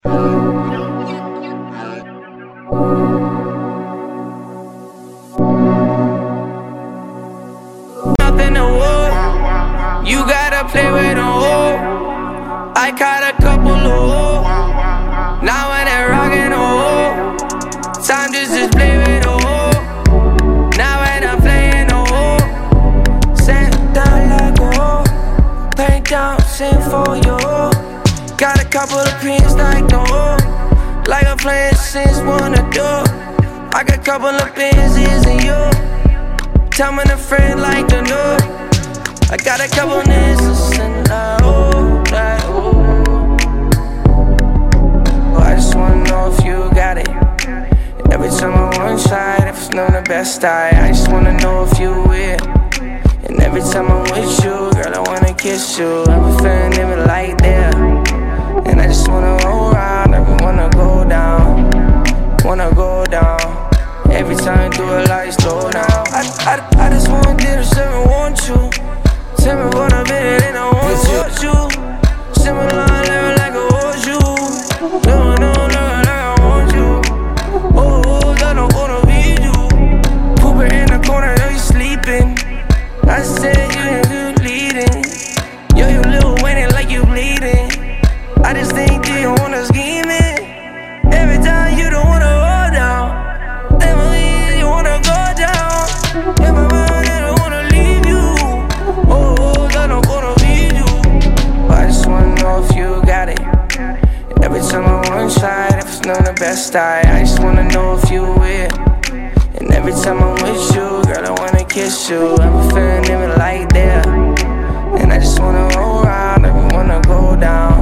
Nothing to war. You gotta play with a hoe. I caught a couple of hoes. Now when they're rockin' a hoe, time just play with a hoe. Now when I'm playing a hoe, send down like a hoe. Paint down, sing for you. Got a couple of pins like the hoe. Like I'm playing since one or two. I got a couple of pins, and you. Tell me a friend like the new. I got a couple niggas and like oh. I just wanna know if you got it. And every time I'm one side, if it's not the best I just wanna know if you with. And every time I'm with you, girl, I wanna kiss you. I've been feeling even like that. And I just wanna roll around, I wanna go down. Wanna go down. Every time you do it like slow down. I just wanna do this, I want you. Tell me what I've been and I wanna watch you. Similar level like I want you. No, like I want you. Oh, I don't wanna be you. Poop it in the corner, know you sleeping. I said you leading. Yo, you little Wayne like you bleeding. I just think you wanna scheme it. Every time you don't wanna hold down. You wanna go down. In my mind, I don't wanna leave you. Oh, I don't wanna be you. I just wanna know if you got it. And every time I'm one side, if it's not the best I just wanna know if you with. And every time I'm with you, girl, I wanna kiss you. I've been feeling even like that. And I just wanna roll around, I wanna go down.